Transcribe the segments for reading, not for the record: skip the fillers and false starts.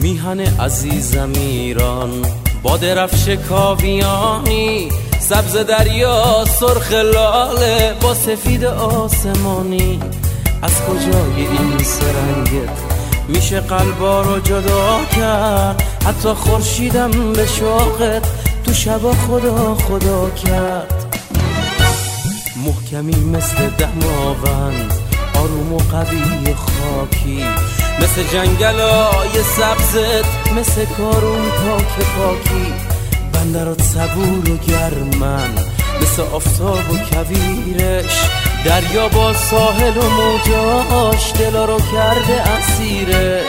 میهن عزیزم ایران، با درفش کاویانی، سبز دریا سرخ لاله با سفید آسمانی. از کجای این سرنگت میشه قلبا رو جدا کرد؟ حتی خورشیدم به شوقت تو شبا خدا خدا کرد. محکمی مثل دماوند، آروم و قوی خاکی، مثل جنگلای سبزت، مثل کارون پاک پاکی. بندرات صبور و گرمن، مثل آفتاب و کویرش، دریا با ساحل و موجاش دلا رو کرده اسیرش.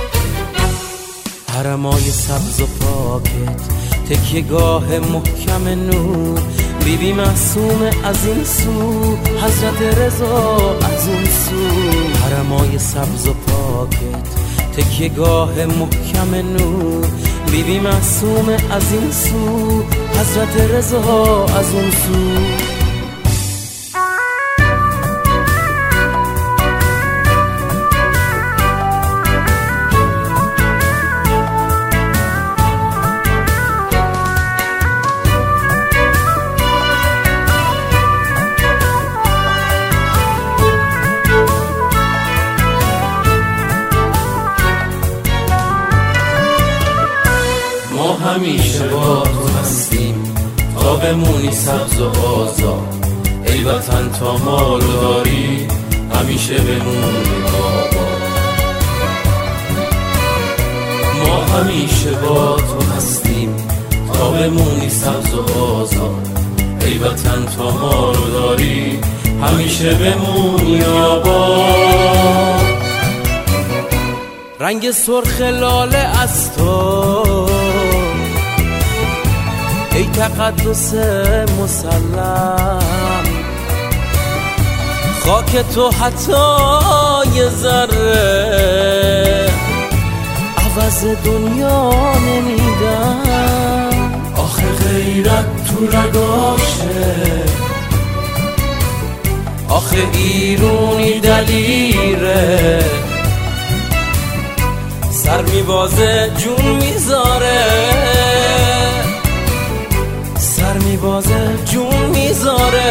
حرمای سبز و پاکت، تکیه‌گاه محکم نور، بیبی معصوم از این سو، حضرت رضا از اون سو. حرمای سبز و پاکت، تکیه‌گاه محکم نور، بیبی معصوم از این سو، حضرت رضا از اون سو. ما همیشه با تو هستیم تا بمونی سبز و آزاد. ای وطن تا ما رو داری همیشه بمونی آباد. ما همیشه با تو هستیم تا بمونی سبز و آزاد. ای وطن تا ما رو داری همیشه بمونی آباد. رنگ سرخ لاله از تو ای تقدس مسلم، خاک تو حتی یه ذره عوض دنیا نمیدم. آخه غیرت تو رگاشه، آخه ایرونی دلیره، سر میبازه جون میذاره، سر میبازه جون میذاره.